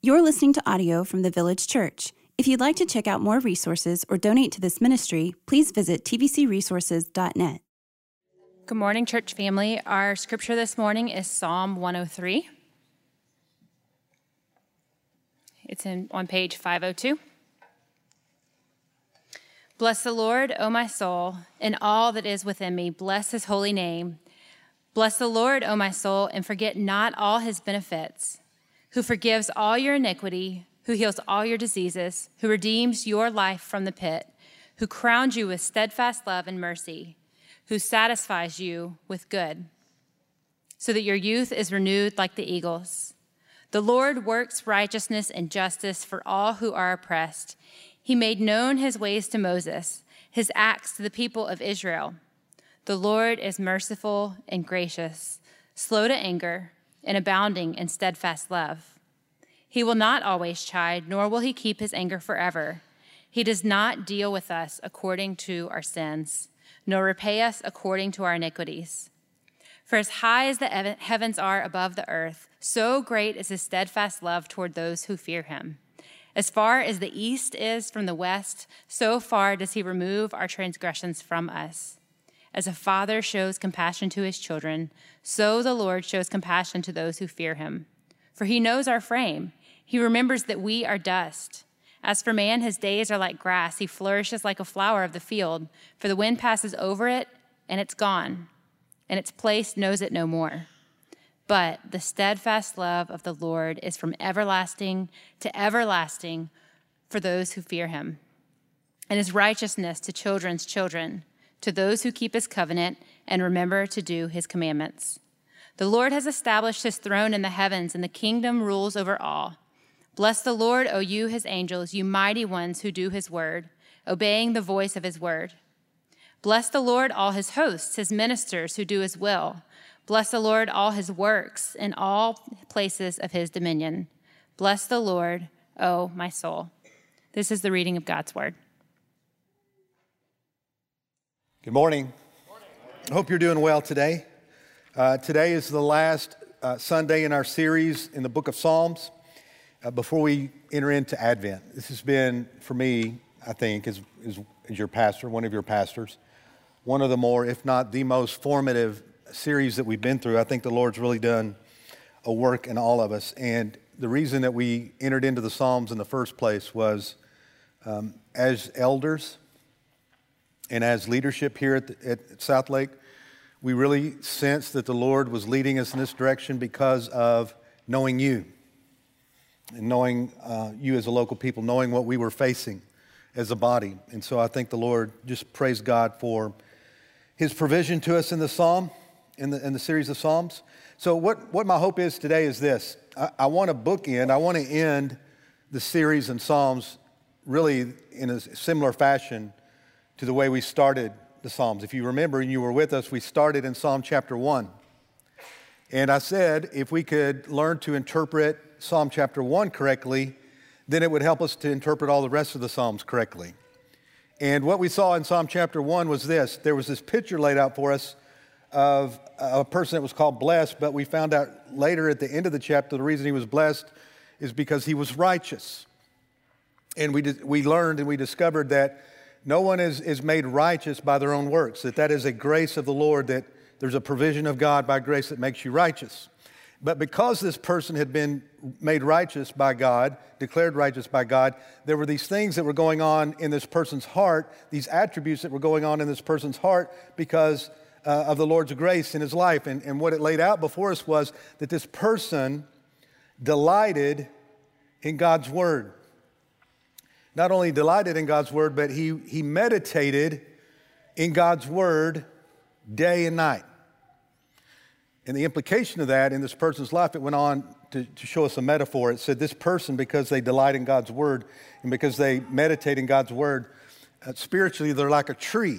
You're listening to audio from the Village Church. If you'd like to check out more resources or donate to this ministry, please visit tvcresources.net. Good morning, church family. Our scripture this morning is Psalm 103. It's on page 502. Bless the Lord, O my soul, and all that is within me. Bless his holy name. Bless the Lord, O my soul, and forget not all his benefits, who forgives all your iniquity, who heals all your diseases, who redeems your life from the pit, who crowns you with steadfast love and mercy, who satisfies you with good, so that your youth is renewed like the eagles. The Lord works righteousness and justice for all who are oppressed. He made known his ways to Moses, his acts to the people of Israel. The Lord is merciful and gracious, slow to anger, and abounding in steadfast love. He will not always chide, nor will he keep his anger forever. He does not deal with us according to our sins, nor repay us according to our iniquities. For as high as the heavens are above the earth, so great is his steadfast love toward those who fear him. As far as the east is from the west, so far does he remove our transgressions from us. As a father shows compassion to his children, so the Lord shows compassion to those who fear him. For he knows our frame. He remembers that we are dust. As for man, his days are like grass. He flourishes like a flower of the field. For the wind passes over it, and it's gone, and its place knows it no more. But the steadfast love of the Lord is from everlasting to everlasting for those who fear him, and his righteousness to children's children, to those who keep his covenant and remember to do his commandments. The Lord has established his throne in the heavens, and the kingdom rules over all. Bless the Lord, O you, his angels, you mighty ones who do his word, obeying the voice of his word. Bless the Lord, all his hosts, his ministers who do his will. Bless the Lord, all his works, in all places of his dominion. Bless the Lord, O my soul. This is the reading of God's word. Good morning. I hope you're doing well today. Today is the last Sunday in our series in the book of Psalms before we enter into Advent. This has been, for me, I think, as your pastor, one of your pastors, one of the more, if not the most formative series that we've been through. I think the Lord's really done a work in all of us. And the reason that we entered into the Psalms in the first place was as elders and as leadership here at South Lake, we really sensed that the Lord was leading us in this direction because of knowing you and knowing you as a local people, knowing what we were facing as a body. And so I think the Lord, just praise God for his provision to us in the Psalm, in the series of Psalms. So what my hope is today is this. I want to bookend, I want to end the series in Psalms really in a similar fashion to the way we started the Psalms. If you remember and you were with us, we started in Psalm chapter 1. And I said if we could learn to interpret Psalm chapter 1 correctly, then it would help us to interpret all the rest of the Psalms correctly. And what we saw in Psalm chapter 1 was this. There was this picture laid out for us of a person that was called blessed, but we found out later at the end of the chapter the reason he was blessed is because he was righteous. And we learned and we discovered that no one is made righteous by their own works, that is a grace of the Lord, that there's a provision of God by grace that makes you righteous. But because this person had been made righteous by God, declared righteous by God, there were these things that were going on in this person's heart, these attributes that were going on in this person's heart because of the Lord's grace in his life. And what it laid out before us was that this person delighted in God's word. Not only delighted in God's word, but he meditated in God's word day and night. And the implication of that in this person's life, it went on to show us a metaphor. It said this person, because they delight in God's word and because they meditate in God's word, spiritually they're like a tree.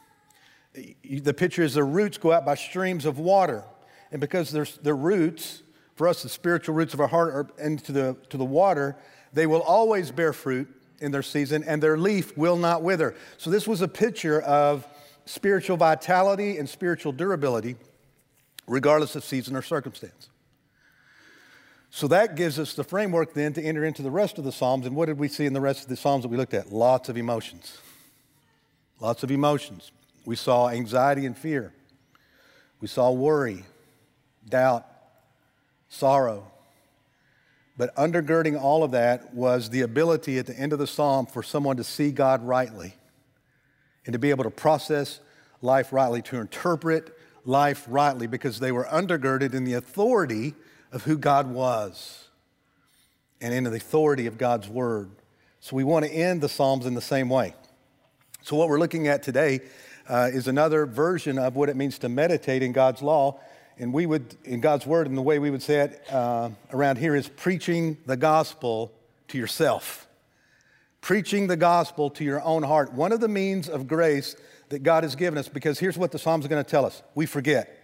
The picture is their roots go out by streams of water. And because their roots, for us the spiritual roots of our heart are into the water, they will always bear fruit in their season, and their leaf will not wither. So this was a picture of spiritual vitality and spiritual durability, regardless of season or circumstance. So that gives us the framework then to enter into the rest of the Psalms. And what did we see in the rest of the Psalms that we looked at? Lots of emotions. Lots of emotions. We saw anxiety and fear. We saw worry, doubt, sorrow. But undergirding all of that was the ability at the end of the Psalm for someone to see God rightly and to be able to process life rightly, to interpret life rightly, because they were undergirded in the authority of who God was and in the authority of God's Word. So we want to end the Psalms in the same way. So what we're looking at today is another version of what it means to meditate in God's law. And we would, in God's Word, and the way we would say it around here is preaching the gospel to yourself. Preaching the gospel to your own heart. One of the means of grace that God has given us, because here's what the Psalms are going to tell us. We forget.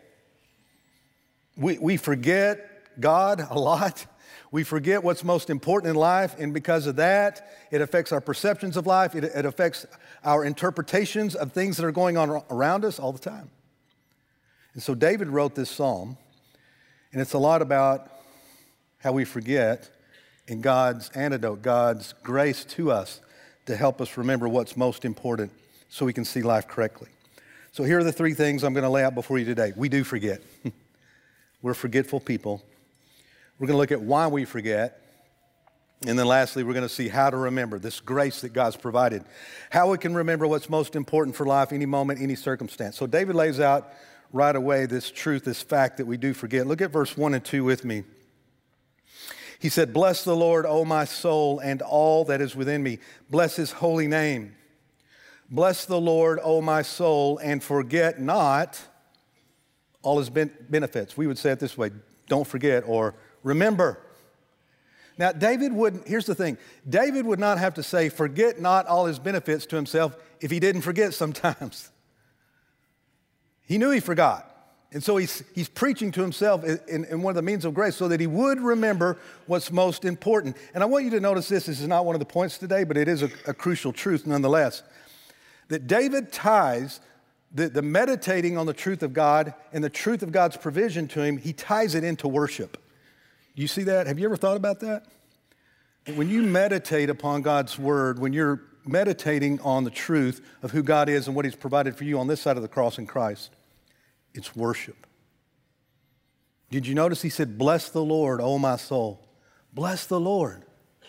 We forget God a lot. We forget what's most important in life, and because of that, it affects our perceptions of life. It affects our interpretations of things that are going on around us all the time. And so David wrote this psalm, and it's a lot about how we forget and God's antidote, God's grace to us to help us remember what's most important so we can see life correctly. So here are the three things I'm going to lay out before you today. We do forget. We're forgetful people. We're going to look at why we forget. And then lastly, we're going to see how to remember this grace that God's provided. How we can remember what's most important for life, any moment, any circumstance. So David lays out right away this truth, this fact that we do forget. Look at verse 1 and 2 with me. He said, "Bless the Lord, O my soul, and all that is within me. Bless his holy name. Bless the Lord, O my soul, and forget not all his benefits." We would say it this way: don't forget, or remember. Now, here's the thing. David would not have to say, forget not all his benefits to himself if he didn't forget sometimes. He knew he forgot. And so he's preaching to himself in one of the means of grace so that he would remember what's most important. And I want you to notice this. This is not one of the points today, but it is a crucial truth nonetheless. That David ties the meditating on the truth of God and the truth of God's provision to him, he ties it into worship. You see that? Have you ever thought about that? When you meditate upon God's word, when you're meditating on the truth of who God is and what he's provided for you on this side of the cross in Christ, it's worship. Did you notice he said, bless the Lord, O my soul. Bless the Lord.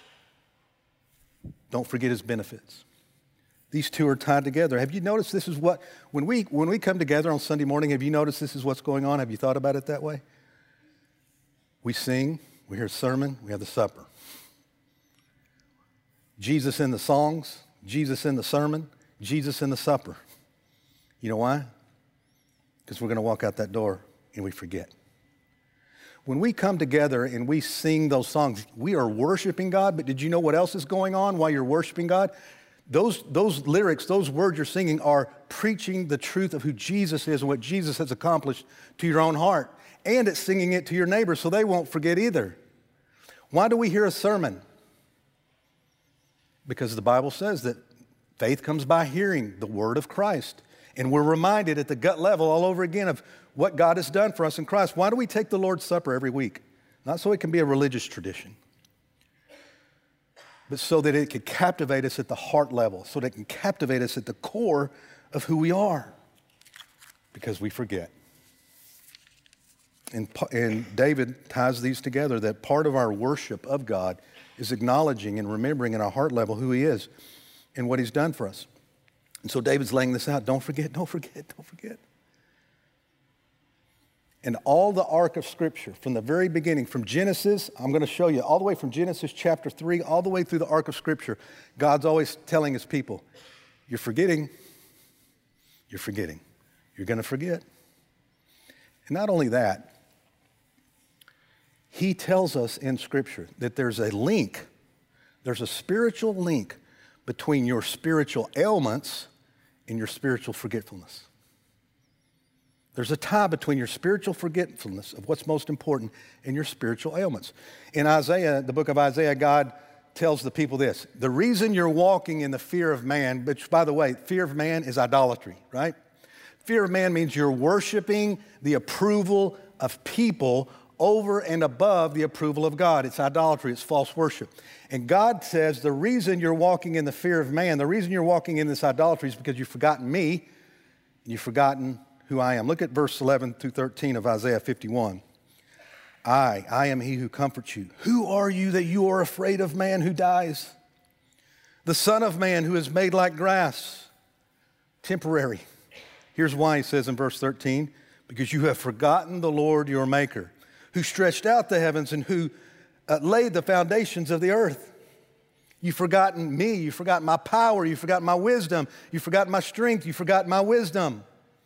Don't forget his benefits. These two are tied together. Have you noticed this is what, when we come together on Sunday morning, have you noticed this is what's going on? Have you thought about it that way? We sing, we hear a sermon, we have the supper. Jesus in the songs, Jesus in the sermon, Jesus in the supper. You know why? Because we're going to walk out that door and we forget. When we come together and we sing those songs, we are worshiping God, but did you know what else is going on while you're worshiping God? Those lyrics, those words you're singing are preaching the truth of who Jesus is and what Jesus has accomplished to your own heart. And it's singing it to your neighbors so they won't forget either. Why do we hear a sermon? Because the Bible says that faith comes by hearing the word of Christ. And we're reminded at the gut level all over again of what God has done for us in Christ. Why do we take the Lord's Supper every week? Not so it can be a religious tradition, but so that it can captivate us at the heart level, so that it can captivate us at the core of who we are, because we forget. And David ties these together, that part of our worship of God is acknowledging and remembering at our heart level who he is and what he's done for us. And so David's laying this out. Don't forget, don't forget, don't forget. And all the arc of Scripture, from the very beginning, from Genesis, I'm going to show you, all the way from Genesis chapter 3, all the way through the arc of Scripture, God's always telling his people, you're forgetting, you're forgetting, you're going to forget. And not only that, he tells us in Scripture that there's a link, there's a spiritual link between your spiritual ailments and your spiritual forgetfulness. There's a tie between your spiritual forgetfulness of what's most important and your spiritual ailments. In Isaiah, the book of Isaiah, God tells the people this: the reason you're walking in the fear of man, which, by the way, fear of man is idolatry, right? Fear of man means you're worshiping the approval of people over and above the approval of God. It's idolatry, it's false worship. And God says the reason you're walking in the fear of man, the reason you're walking in this idolatry is because you've forgotten me, and you've forgotten who I am. Look at verse 11 through 13 of Isaiah 51. I am he who comforts you. Who are you that you are afraid of man who dies? The Son of Man who is made like grass, temporary. Here's why he says in verse 13, because you have forgotten the Lord your Maker, who stretched out the heavens and who laid the foundations of the earth. You've forgotten me, you've forgotten my power, you've forgotten my wisdom, you've forgotten my strength, you've forgotten my wisdom.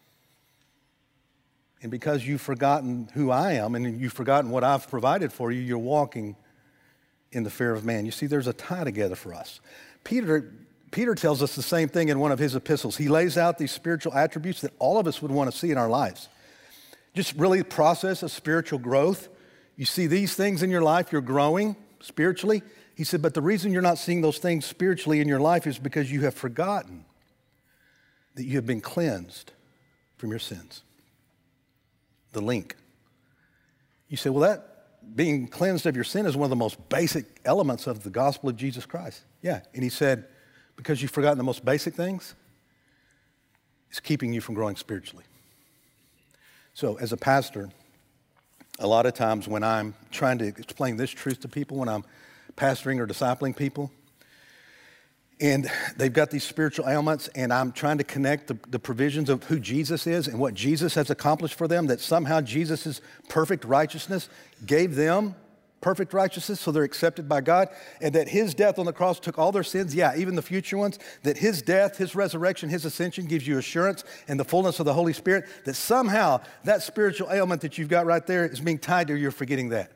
And because you've forgotten who I am and you've forgotten what I've provided for you, you're walking in the fear of man. You see, there's a tie together for us. Peter tells us the same thing in one of his epistles. He lays out these spiritual attributes that all of us would want to see in our lives. Just really process of spiritual growth. You see these things in your life, you're growing spiritually. He said, but the reason you're not seeing those things spiritually in your life is because you have forgotten that you have been cleansed from your sins. The link. You say, well, that being cleansed of your sin is one of the most basic elements of the gospel of Jesus Christ. Yeah, and he said, because you've forgotten the most basic things, it's keeping you from growing spiritually. So as a pastor, a lot of times when I'm trying to explain this truth to people, when I'm pastoring or discipling people, and they've got these spiritual ailments, and I'm trying to connect the provisions of who Jesus is and what Jesus has accomplished for them, that somehow Jesus' perfect righteousness gave them perfect righteousness, so they're accepted by God, and that his death on the cross took all their sins, yeah, even the future ones, that his death, his resurrection, his ascension gives you assurance and the fullness of the Holy Spirit, that somehow that spiritual ailment that you've got right there is being tied to you're forgetting that.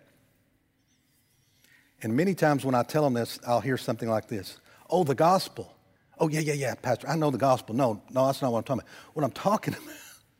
And many times when I tell them this, I'll hear something like this. Oh, the gospel. Oh, yeah, Pastor, I know the gospel. No, that's not what I'm talking about. What I'm talking about.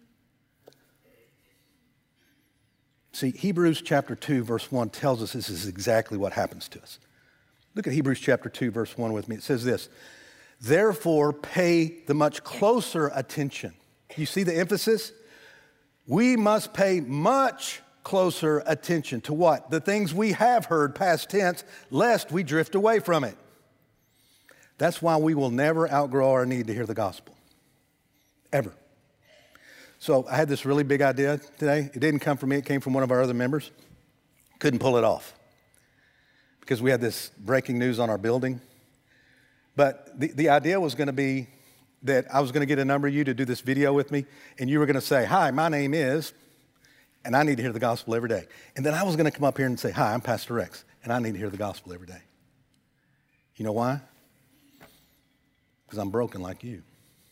See, Hebrews chapter 2, verse 1 tells us this is exactly what happens to us. Look at Hebrews chapter 2, verse 1 with me. It says this, therefore pay the much closer attention. You see the emphasis? We must pay much closer attention to what? The things we have heard, past tense, lest we drift away from it. That's why we will never outgrow our need to hear the gospel, ever. So I had this really big idea today. It didn't come from me. It came from one of our other members. Couldn't pull it off because we had this breaking news on our building. But the idea was going to be that I was going to get a number of you to do this video with me, and you were going to say, hi, my name is, and I need to hear the gospel every day. And then I was going to come up here and say, hi, I'm Pastor Rex, and I need to hear the gospel every day. You know why? Because I'm broken like you.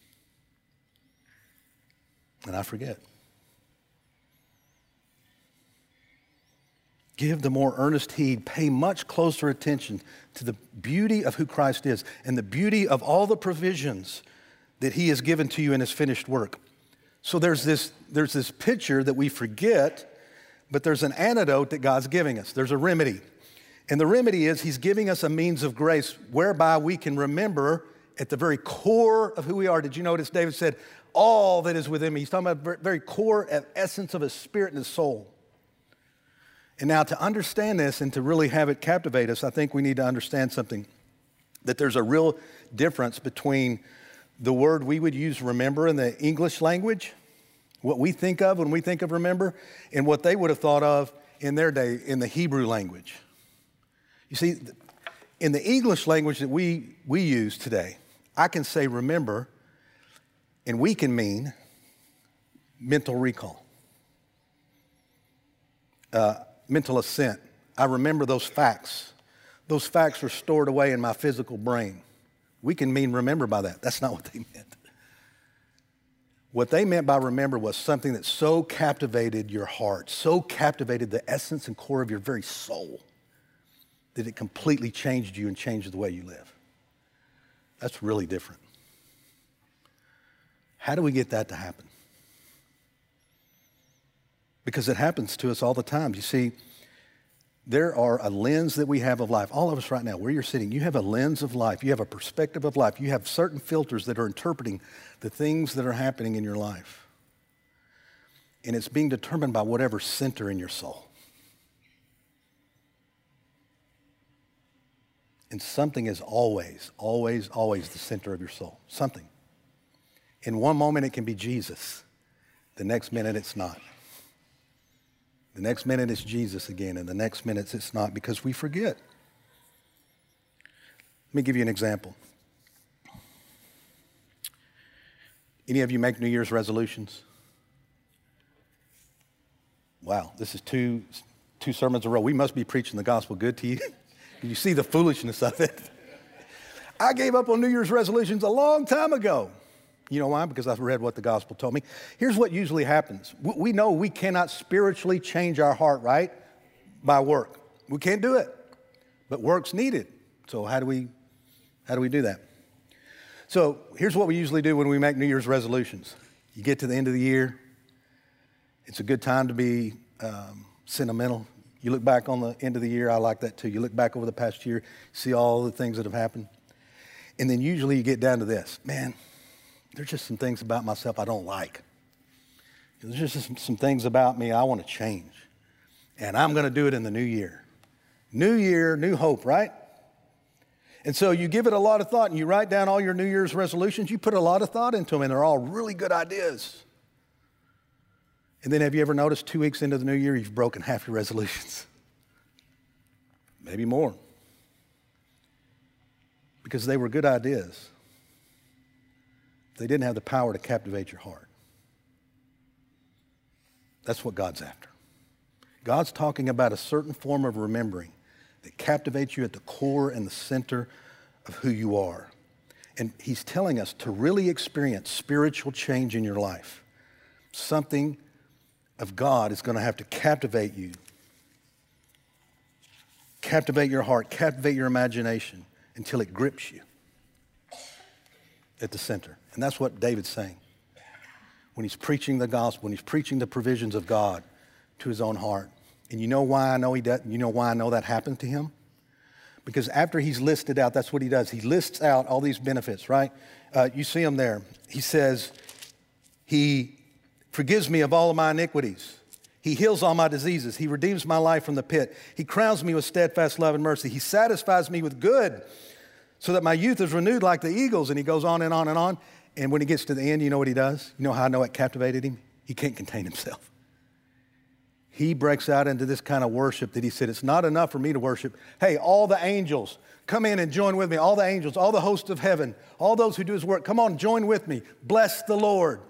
And I forget. Give the more earnest heed, pay much closer attention to the beauty of who Christ is and the beauty of all the provisions that he has given to you in his finished work. So there's this picture that we forget, but there's an antidote that God's giving us. There's a remedy. And the remedy is he's giving us a means of grace whereby we can remember at the very core of who we are. Did you notice David said, all that is within me? He's talking about the very core essence of his spirit and his soul. And now to understand this and to really have it captivate us, I think we need to understand something, that there's a real difference between the word we would use remember in the English language, what we think of when we think of remember, and what they would have thought of in their day in the Hebrew language. You see, in the English language that we use today, I can say remember, and we can mean mental recall, mental assent. I remember those facts. Those facts are stored away in my physical brain. We can mean remember by that. That's not what they meant. What they meant by remember was something that so captivated your heart, so captivated the essence and core of your very soul, that it completely changed you and changed the way you live. That's really different. How do we get that to happen? Because it happens to us all the time. You see, there are a lens that we have of life. All of us right now, where you're sitting, you have a lens of life. You have a perspective of life. You have certain filters that are interpreting the things that are happening in your life. And it's being determined by whatever center in your soul. And something is always, always, always the center of your soul. Something. In one moment, it can be Jesus. The next minute, it's not. The next minute, it's Jesus again. And the next minute, it's not, because we forget. Let me give you an example. Any of you make New Year's resolutions? Wow, this is two sermons in a row. We must be preaching the gospel good to you. You see the foolishness of it. I gave up on New Year's resolutions a long time ago. You know why? Because I've read what the gospel told me. Here's what usually happens. We know we cannot spiritually change our heart, right? By work. We can't do it. But work's needed. So how do we do that? So here's what we usually do when we make New Year's resolutions. You get to the end of the year. It's a good time to be sentimental. You look back on the end of the year. I like that too. You look back over the past year, see all the things that have happened. And then usually you get down to this. Man, there's just some things about myself I don't like. There's just some things about me I want to change. And I'm going to do it in the new year. New year, new hope, right? And so you give it a lot of thought and you write down all your New Year's resolutions. You put a lot of thought into them and they're all really good ideas. And then have you ever noticed 2 weeks into the new year, you've broken half your resolutions? Maybe more. Because they were good ideas. They didn't have the power to captivate your heart. That's what God's after. God's talking about a certain form of remembering that captivates you at the core and the center of who you are. And he's telling us to really experience spiritual change in your life. Something of God is going to have to captivate you. Captivate your heart, captivate your imagination until it grips you at the center. And that's what David's saying. When he's preaching the gospel, when he's preaching the provisions of God to his own heart. And you know why I know he does? You know why I know that happened to him? Because after he's listed out, that's what he does. He lists out all these benefits, right? You see him there. He says, he forgives me of all of my iniquities. He heals all my diseases. He redeems my life from the pit. He crowns me with steadfast love and mercy. He satisfies me with good so that my youth is renewed like the eagles. And he goes on and on and on. And when he gets to the end, you know what he does? You know how I know it captivated him? He can't contain himself. He breaks out into this kind of worship that he said, it's not enough for me to worship. Hey, all the angels, come in and join with me. All the angels, all the hosts of heaven, all those who do his work, come on, join with me. Bless the Lord.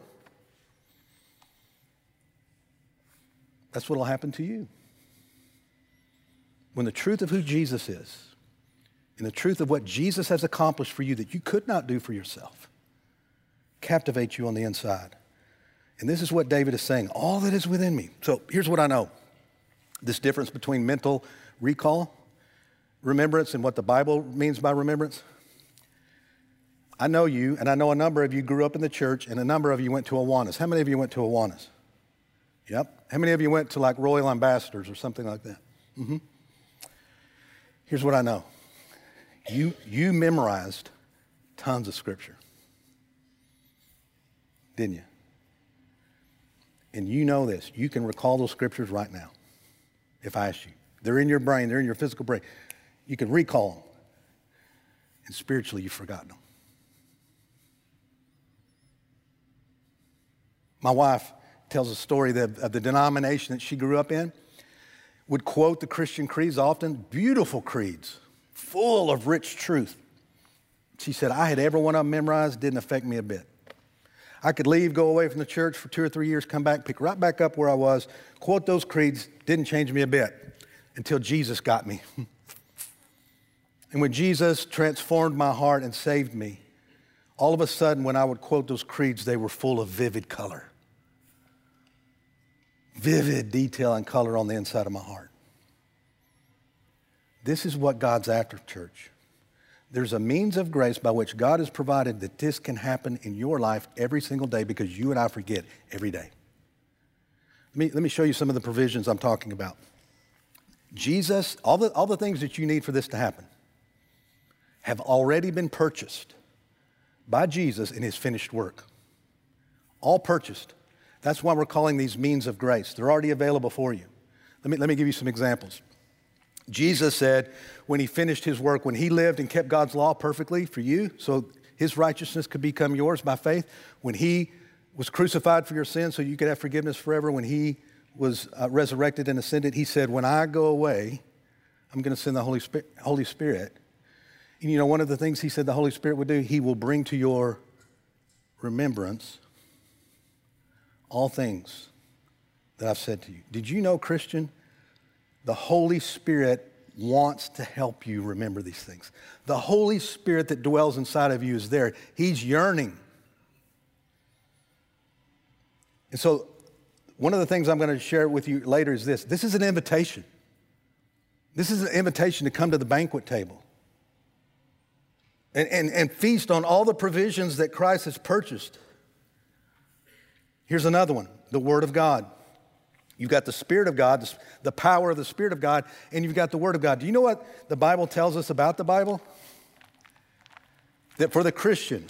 That's what will happen to you. When the truth of who Jesus is and the truth of what Jesus has accomplished for you that you could not do for yourself captivates you on the inside. And this is what David is saying, all that is within me. So here's what I know. This difference between mental recall, remembrance, and what the Bible means by remembrance. I know you, and I know a number of you grew up in the church, and a number of you went to Awanas. How many of you went to Awanas? Yep. How many of you went to like Royal Ambassadors or something like that? Mm-hmm. Here's what I know. You memorized tons of scripture. Didn't you? And you know this. You can recall those scriptures right now if I asked you. They're in your brain. They're in your physical brain. You can recall them. And spiritually, you've forgotten them. My wife tells a story of the denomination that she grew up in, would quote the Christian creeds often, beautiful creeds, full of rich truth. She said, I had every one of them memorized, didn't affect me a bit. I could leave, go away from the church for 2 or 3 years, come back, pick right back up where I was, quote those creeds, didn't change me a bit until Jesus got me. And when Jesus transformed my heart and saved me, all of a sudden when I would quote those creeds, they were full of vivid color. Vivid detail and color on the inside of my heart. This is what God's after, church. There's a means of grace by which God has provided that this can happen in your life every single day because you and I forget every day. Let me show you some of the provisions I'm talking about. Jesus, all the things that you need for this to happen have already been purchased by Jesus in his finished work. All purchased. That's why we're calling these means of grace. They're already available for you. Let me give you some examples. Jesus said when he finished his work, when he lived and kept God's law perfectly for you, so his righteousness could become yours by faith, when he was crucified for your sins so you could have forgiveness forever, when he was resurrected and ascended, he said, when I go away, I'm going to send the Holy Spirit. And you know, one of the things he said the Holy Spirit would do, he will bring to your remembrance all things that I've said to you. Did you know, Christian, the Holy Spirit wants to help you remember these things. The Holy Spirit that dwells inside of you is there. He's yearning. And so one of the things I'm going to share with you later is this. This is an invitation. This is an invitation to come to the banquet table and feast on all the provisions that Christ has purchased. Here's another one, the Word of God. You've got the Spirit of God, the power of the Spirit of God, and you've got the Word of God. Do you know what the Bible tells us about the Bible? That for the Christian,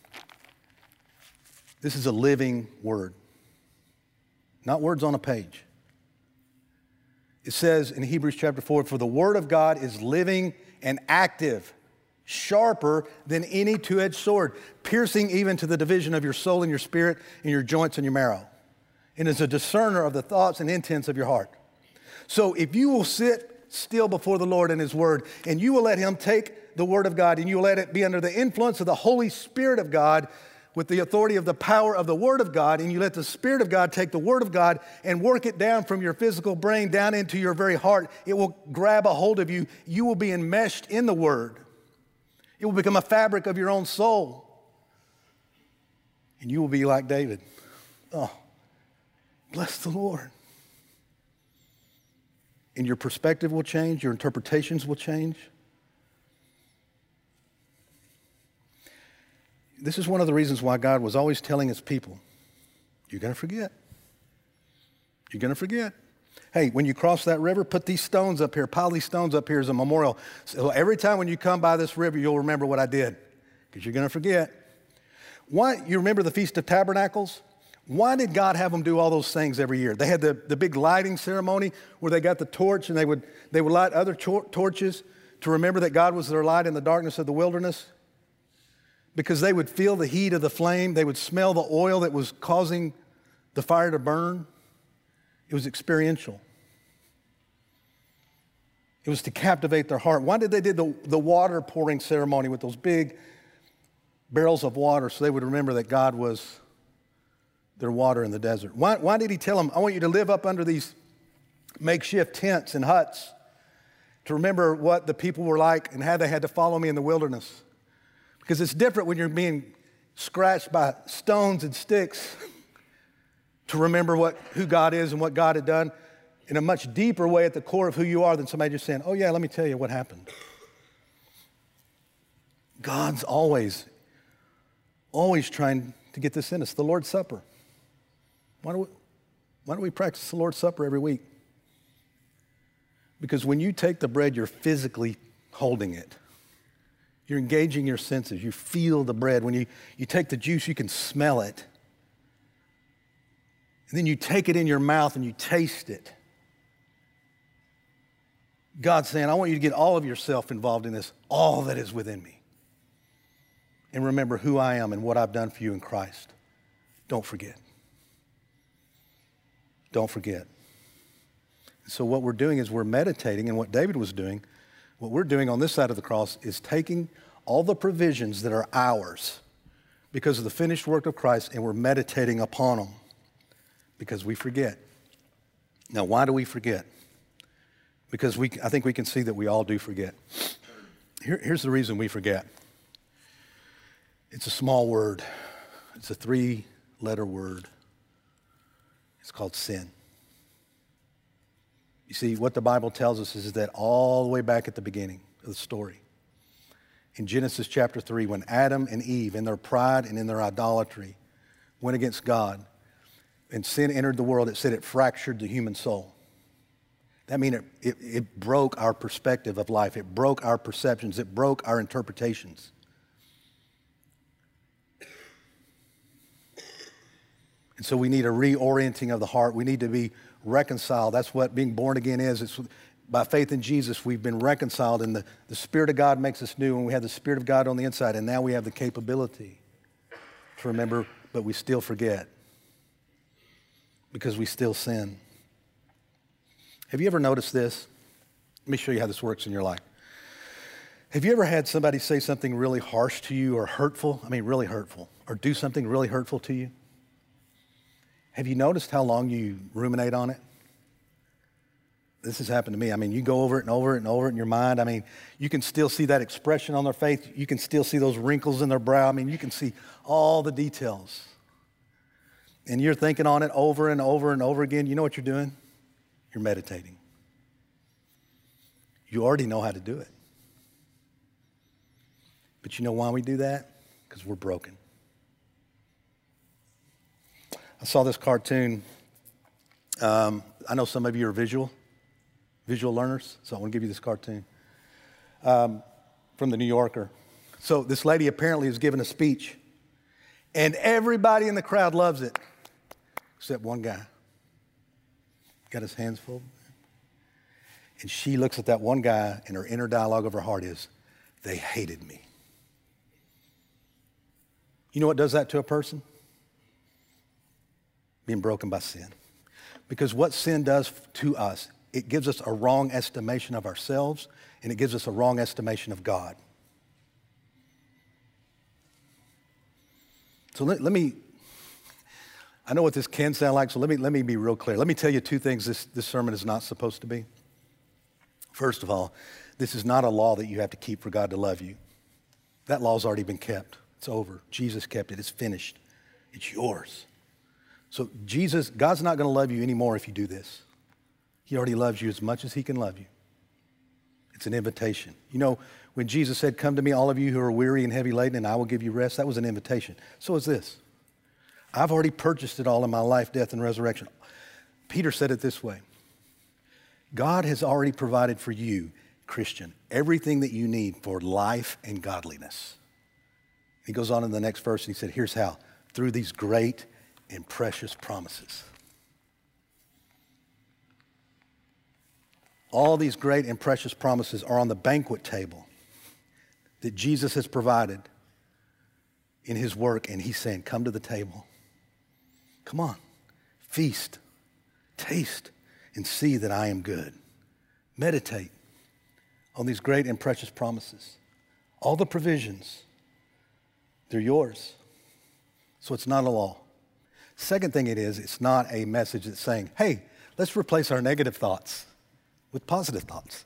this is a living Word, not words on a page. It says in Hebrews chapter 4, for the Word of God is living and active, sharper than any two-edged sword, piercing even to the division of your soul and your spirit and your joints and your marrow, and is a discerner of the thoughts and intents of your heart. So if you will sit still before the Lord and His Word, and you will let Him take the Word of God, and you will let it be under the influence of the Holy Spirit of God, with the authority of the power of the Word of God, and you let the Spirit of God take the Word of God and work it down from your physical brain down into your very heart, it will grab a hold of you. You will be enmeshed in the Word. It will become a fabric of your own soul. And you will be like David. Oh, bless the Lord. And your perspective will change. Your interpretations will change. This is one of the reasons why God was always telling His people, you're going to forget. You're going to forget. Hey, when you cross that river, put these stones up here, pile these stones up here as a memorial. So every time when you come by this river, you'll remember what I did, because you're going to forget. Why? You remember the Feast of Tabernacles? Why did God have them do all those things every year? They had the big lighting ceremony where they got the torch and they would light other torches to remember that God was their light in the darkness of the wilderness. Because they would feel the heat of the flame. They would smell the oil that was causing the fire to burn. It was experiential. It was to captivate their heart. Why did they do the water pouring ceremony with those big barrels of water? So they would remember that God was their water in the desert. Why did He tell them, I want you to live up under these makeshift tents and huts to remember what the people were like and how they had to follow me in the wilderness? Because it's different when you're being scratched by stones and sticks to remember who God is and what God had done in a much deeper way at the core of who you are than somebody just saying, oh yeah, let me tell you what happened. God's always trying to get this in us. The Lord's Supper. Why do we practice the Lord's Supper every week? Because when you take the bread, you're physically holding it. You're engaging your senses. You feel the bread. When you take the juice, you can smell it. And then you take it in your mouth and you taste it. God's saying, I want you to get all of yourself involved in this, all that is within me. And remember who I am and what I've done for you in Christ. Don't forget. Don't forget. So what we're doing is we're meditating, and what David was doing, what we're doing on this side of the cross is taking all the provisions that are ours because of the finished work of Christ, and we're meditating upon them because we forget. Now, why do we forget? Because I think we can see that we all do forget. Here's the reason we forget. It's a small word. It's a 3-letter word. It's called sin. You see, what the Bible tells us is that all the way back at the beginning of the story, in Genesis chapter 3, when Adam and Eve, in their pride and in their idolatry, went against God, and sin entered the world, it said it fractured the human soul. That means it broke our perspective of life. It broke our perceptions. It broke our interpretations. And so we need a reorienting of the heart. We need to be reconciled. That's what being born again is. It's By faith in Jesus, we've been reconciled, and the Spirit of God makes us new, and we have the Spirit of God on the inside, and now we have the capability to remember, but we still forget because we still sin. Have you ever noticed this? Let me show you how this works in your life. Have you ever had somebody say something really harsh to you or hurtful? I mean, really hurtful, or do something really hurtful to you? Have you noticed how long you ruminate on it? This has happened to me. I mean, you go over it and over it and over it in your mind. I mean, you can still see that expression on their face. You can still see those wrinkles in their brow. I mean, you can see all the details. And you're thinking on it over and over and over again. You know what you're doing? You're meditating. You already know how to do it. But you know why we do that? Because we're broken. I saw this cartoon. I know some of you are visual learners, so I want to give you this cartoon from the New Yorker. So this lady apparently is giving a speech, and everybody in the crowd loves it, except one guy. Got his hands full. And she looks at that one guy, and her inner dialogue of her heart is, they hated me. You know what does that to a person? Being broken by sin. Because what sin does to us, it gives us a wrong estimation of ourselves, and it gives us a wrong estimation of God. So let me, I know what this can sound like, so let me be real clear. Let me tell you two things this sermon is not supposed to be. First of all, this is not a law that you have to keep for God to love you. That law's already been kept. It's over. Jesus kept it. It's finished. It's yours. So God's not going to love you anymore if you do this. He already loves you as much as he can love you. It's an invitation. You know, when Jesus said, come to me, all of you who are weary and heavy laden, and I will give you rest, that was an invitation. So is this. I've already purchased it all in my life, death, and resurrection. Peter said it this way. God has already provided for you, Christian, everything that you need for life and godliness. He goes on in the next verse and he said, here's how. Through these great and precious promises. All these great and precious promises are on the banquet table that Jesus has provided in his work. And he's saying, come to the table. Come on, feast, taste, and see that I am good. Meditate on these great and precious promises. All the provisions, they're yours. So it's not a law. Second thing it's not a message that's saying, hey, let's replace our negative thoughts with positive thoughts.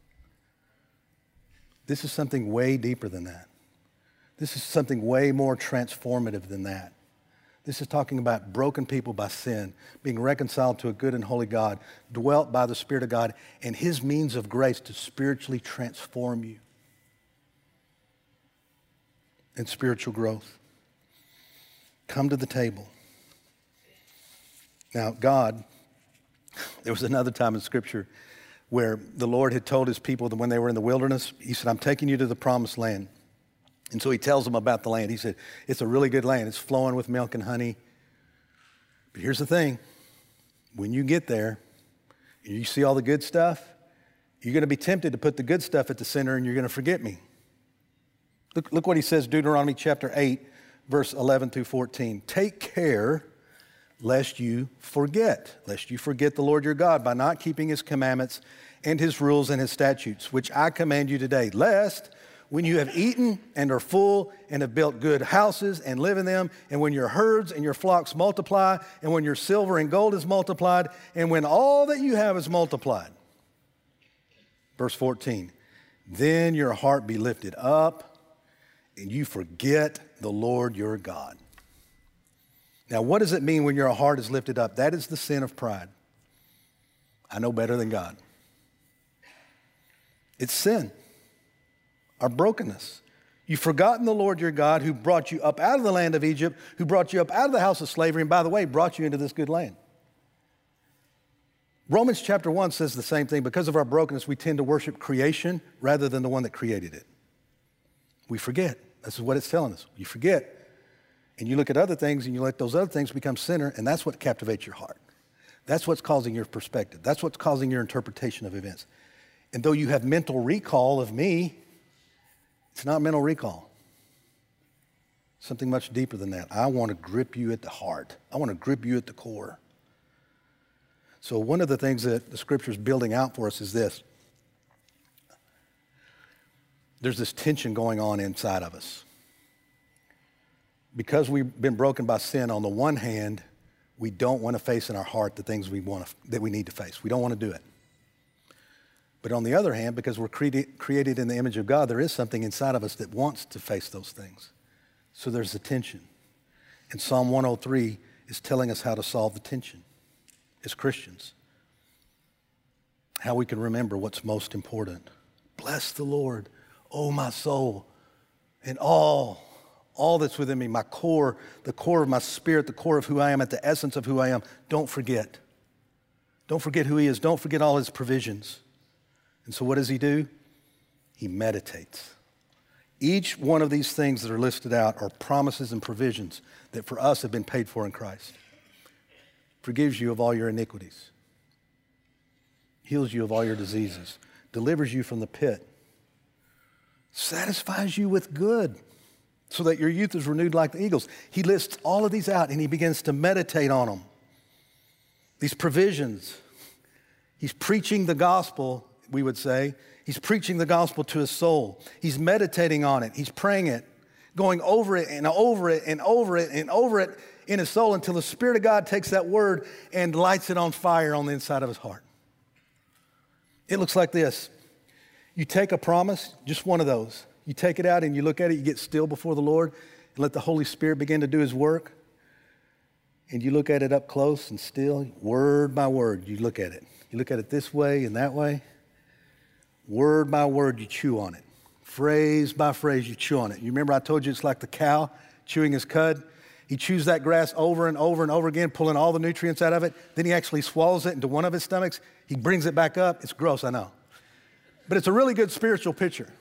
This is something way deeper than that. This is something way more transformative than that. This is talking about broken people by sin, being reconciled to a good and holy God, dwelt by the Spirit of God, and his means of grace to spiritually transform you in spiritual growth. Come to the table. Now, God, there was another time in Scripture where the Lord had told his people that when they were in the wilderness, he said, I'm taking you to the promised land. And so he tells them about the land. He said, it's a really good land. It's flowing with milk and honey. But here's the thing. When you get there and you see all the good stuff, you're going to be tempted to put the good stuff at the center and you're going to forget me. Look what he says, Deuteronomy chapter 8, verse 11 through 14. Take care lest you forget the Lord your God by not keeping his commandments and his rules and his statutes, which I command you today, lest when you have eaten and are full and have built good houses and live in them, and when your herds and your flocks multiply, and when your silver and gold is multiplied, and when all that you have is multiplied. Verse 14, then your heart be lifted up, and you forget the Lord your God. Now, what does it mean when your heart is lifted up? That is the sin of pride. I know better than God. It's sin. Our brokenness. You've forgotten the Lord your God who brought you up out of the land of Egypt, who brought you up out of the house of slavery, and by the way, brought you into this good land. Romans chapter 1 says the same thing. Because of our brokenness, we tend to worship creation rather than the one that created it. We forget. This is what it's telling us. You forget. And you look at other things and you let those other things become center, and that's what captivates your heart. That's what's causing your perspective. That's what's causing your interpretation of events. And though you have mental recall of me, it's not mental recall. Something much deeper than that. I want to grip you at the heart. I want to grip you at the core. So one of the things that the Scripture is building out for us is this. There's this tension going on inside of us. Because we've been broken by sin, on the one hand, we don't want to face in our heart the things that we need to face. We don't want to do it. But on the other hand, because we're created in the image of God, there is something inside of us that wants to face those things. So there's a tension. And Psalm 103 is telling us how to solve the tension as Christians. How we can remember what's most important. Bless the Lord, oh my soul, and all that's within me, my core, the core of my spirit, the core of who I am, at the essence of who I am. Don't forget. Don't forget who he is. Don't forget all his provisions. And so what does he do? He meditates. Each one of these things that are listed out are promises and provisions that for us have been paid for in Christ. Forgives you of all your iniquities. Heals you of all your diseases. Delivers you from the pit. Satisfies you with good so that your youth is renewed like the eagles. He lists all of these out and he begins to meditate on them. These provisions. He's preaching the gospel, we would say. He's preaching the gospel to his soul. He's meditating on it. He's praying it, going over it and over it and over it and over it in his soul until the Spirit of God takes that word and lights it on fire on the inside of his heart. It looks like this. You take a promise, just one of those. You take it out and you look at it, you get still before the Lord and let the Holy Spirit begin to do his work. And you look at it up close and still, word by word, you look at it. You look at it this way and that way. Word by word, you chew on it. Phrase by phrase, you chew on it. You remember I told you it's like the cow chewing his cud? He chews that grass over and over and over again, pulling all the nutrients out of it. Then he actually swallows it into one of his stomachs. He brings it back up. It's gross, I know. But it's a really good spiritual picture.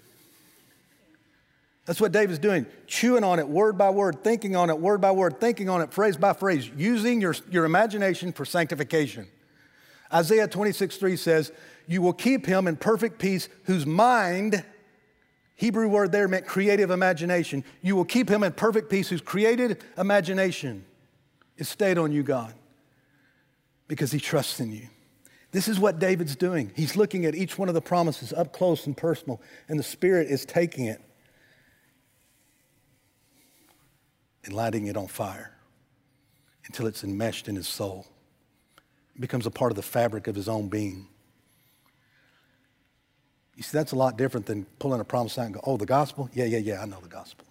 That's what David's doing, chewing on it word by word, thinking on it word by word, thinking on it phrase by phrase, using your imagination for sanctification. Isaiah 26:3 says, you will keep him in perfect peace whose mind, Hebrew word there meant creative imagination. You will keep him in perfect peace whose creative imagination is stayed on you, God, because he trusts in you. This is what David's doing. He's looking at each one of the promises up close and personal, and the Spirit is taking it and lighting it on fire until it's enmeshed in his soul. It becomes a part of the fabric of his own being. You see, that's a lot different than pulling a promise out and go, oh, the gospel? Yeah, I know the gospel.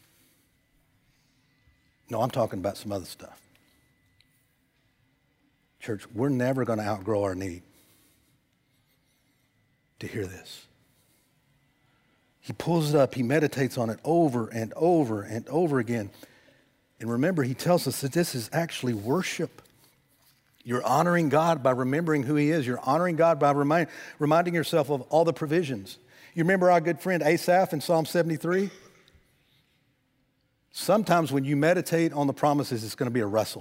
No, I'm talking about some other stuff. Church, we're never going to outgrow our need to hear this. He pulls it up, he meditates on it over and over and over again. And remember, he tells us that this is actually worship. You're honoring God by remembering who he is. You're honoring God by reminding yourself of all the provisions. You remember our good friend Asaph in Psalm 73? Sometimes when you meditate on the promises, it's going to be a wrestle.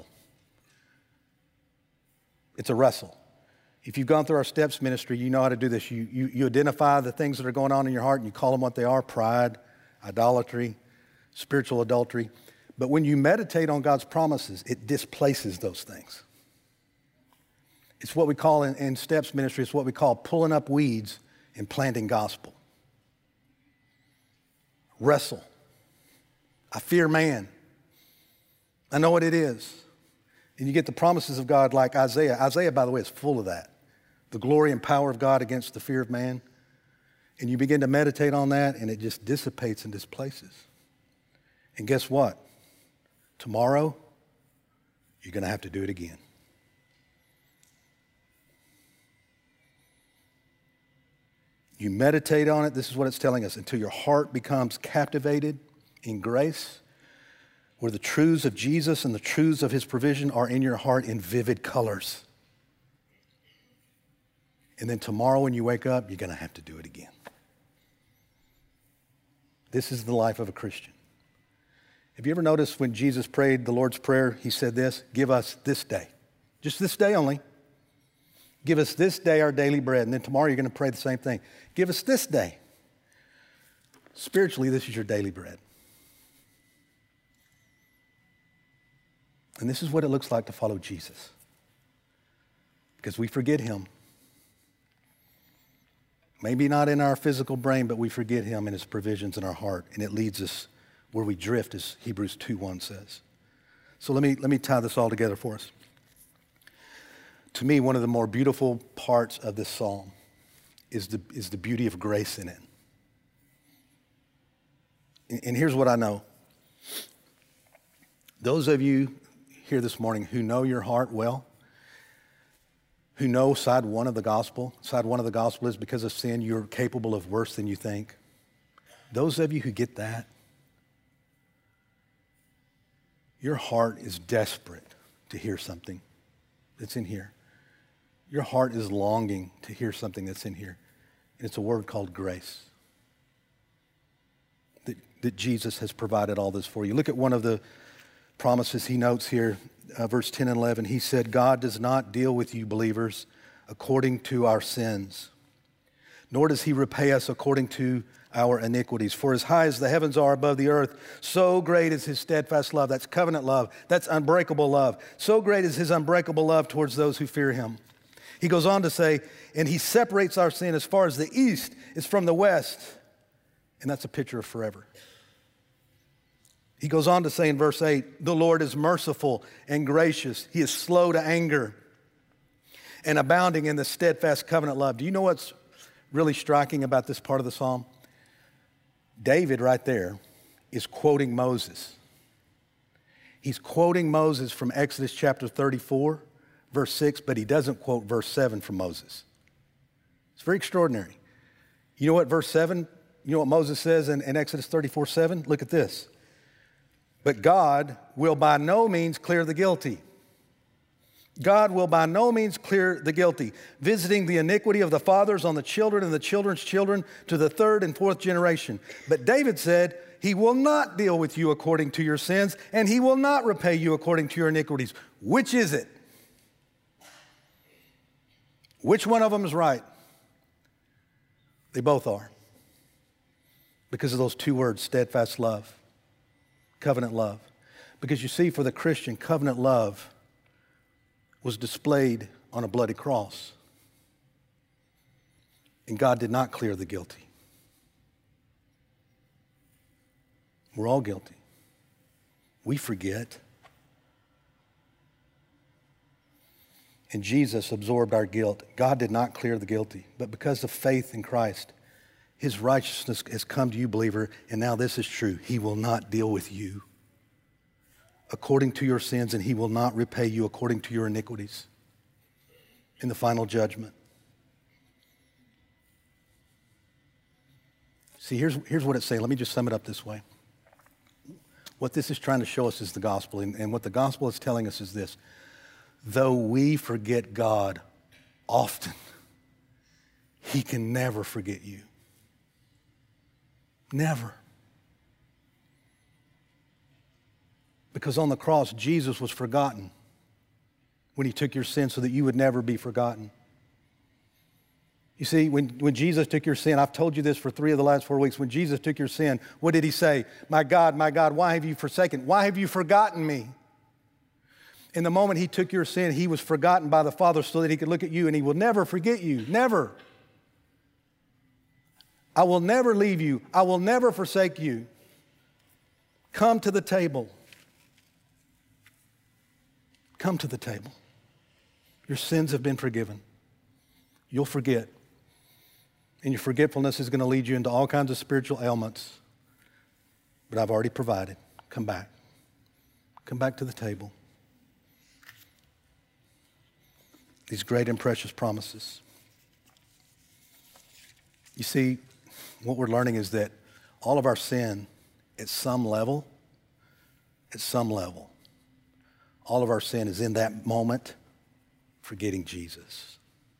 It's a wrestle. If you've gone through our Steps ministry, you know how to do this. You identify the things that are going on in your heart and you call them what they are: pride, idolatry, spiritual adultery. But when you meditate on God's promises, it displaces those things. It's what we call in Steps ministry, it's what we call pulling up weeds and planting gospel. Wrestle. I fear man. I know what it is. And you get the promises of God like Isaiah. Isaiah, by the way, is full of that. The glory and power of God against the fear of man. And you begin to meditate on that and it just dissipates and displaces. And guess what? Tomorrow, you're going to have to do it again. You meditate on it, this is what it's telling us, until your heart becomes captivated in grace, where the truths of Jesus and the truths of his provision are in your heart in vivid colors. And then tomorrow when you wake up, you're going to have to do it again. This is the life of a Christian. Have you ever noticed when Jesus prayed the Lord's Prayer, he said this: give us this day, just this day only, Give us this day our daily bread. And then tomorrow you're going to pray the same thing. Give us this day. Spiritually, this is your daily bread. And this is what it looks like to follow Jesus. Because we forget him. Maybe not in our physical brain, but we forget him and his provisions in our heart. And it leads us where we drift, as Hebrews 2:1 says. So let me tie this all together for us. To me, one of the more beautiful parts of this psalm is the beauty of grace in it. And here's what I know. Those of you here this morning who know your heart well, who know side one of the gospel is because of sin, you're capable of worse than you think. Those of you who get that, your heart is desperate to hear something that's in here. Your heart is longing to hear something that's in here. And it's a word called grace. That Jesus has provided all this for you. Look at one of the promises he notes here, verse 10 and 11. He said, God does not deal with you, believers, according to our sins, nor does he repay us according to our iniquities. For as high as the heavens are above the earth, so great is his steadfast love. That's covenant love. That's unbreakable love. So great is his unbreakable love towards those who fear him. He goes on to say, and he separates our sin as far as the east is from the west. And that's a picture of forever. He goes on to say in verse 8, the Lord is merciful and gracious. He is slow to anger and abounding in the steadfast covenant love. Do you know what's really striking about this part of the psalm? David right there is quoting Moses. He's quoting Moses from Exodus chapter 34, verse 6, but he doesn't quote verse 7 from Moses. It's very extraordinary. You know what verse 7, you know what Moses says in Exodus 34:7? Look at this. But God will by no means clear the guilty. God will by no means clear the guilty, visiting the iniquity of the fathers on the children and the children's children to the third and fourth generation. But David said, he will not deal with you according to your sins, and he will not repay you according to your iniquities. Which is it? Which one of them is right? They both are. Because of those two words, steadfast love. Covenant love. Because you see, for the Christian, covenant love was displayed on a bloody cross. And God did not clear the guilty. We're all guilty. We forget. And Jesus absorbed our guilt. God did not clear the guilty, but because of faith in Christ, his righteousness has come to you, believer, and now this is true. He will not deal with you according to your sins, and he will not repay you according to your iniquities in the final judgment. See, here's what it's saying. Let me just sum it up this way. What this is trying to show us is the gospel, and what the gospel is telling us is this. Though we forget God often, he can never forget you. Never. Because on the cross, Jesus was forgotten when he took your sin so that you would never be forgotten. You see, when Jesus took your sin, I've told you this for 3 of the last 4 weeks, when Jesus took your sin, what did he say? my God, why have you forsaken? Why have you forgotten me? In the moment he took your sin, he was forgotten by the Father so that he could look at you, and he will never forget you, never. I will never leave you. I will never forsake you. Come to the table. Come to the table. Your sins have been forgiven. You'll forget. And your forgetfulness is going to lead you into all kinds of spiritual ailments. But I've already provided. Come back. Come back to the table. These great and precious promises. You see, what we're learning is that all of our sin, at some level, all of our sin is in that moment forgetting Jesus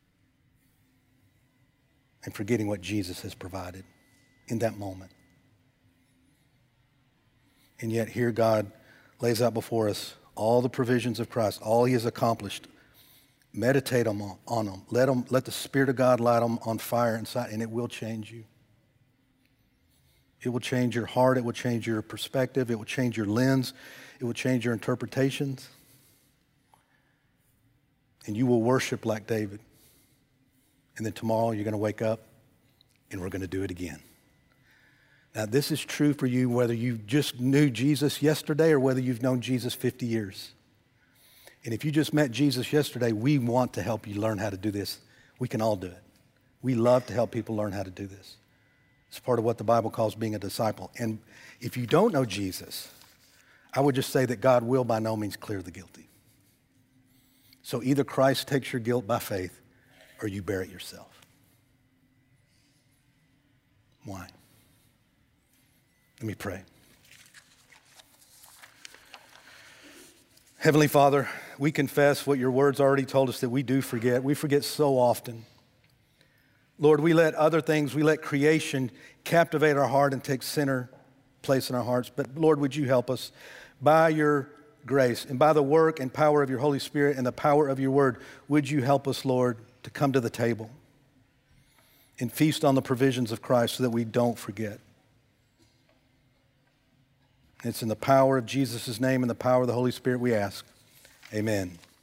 and forgetting what Jesus has provided in that moment. And yet here God lays out before us all the provisions of Christ, all he has accomplished, Meditate on them. Let the Spirit of God light them on fire inside, and it will change you. It will change your heart. It will change your perspective. It will change your lens. It will change your interpretations. And you will worship like David. And then tomorrow you're going to wake up and we're going to do it again. Now, this is true for you whether you just knew Jesus yesterday or whether you've known Jesus 50 years. And if you just met Jesus yesterday, we want to help you learn how to do this. We can all do it. We love to help people learn how to do this. It's part of what the Bible calls being a disciple. And if you don't know Jesus, I would just say that God will by no means clear the guilty. So either Christ takes your guilt by faith or you bear it yourself. Why? Let me pray. Heavenly Father, we confess what your words already told us that we do forget. We forget so often. Lord, we let other things, we let creation captivate our heart and take center place in our hearts. But Lord, would you help us by your grace and by the work and power of your Holy Spirit and the power of your word, would you help us, Lord, to come to the table and feast on the provisions of Christ so that we don't forget. It's in the power of Jesus' name and the power of the Holy Spirit we ask. Amen.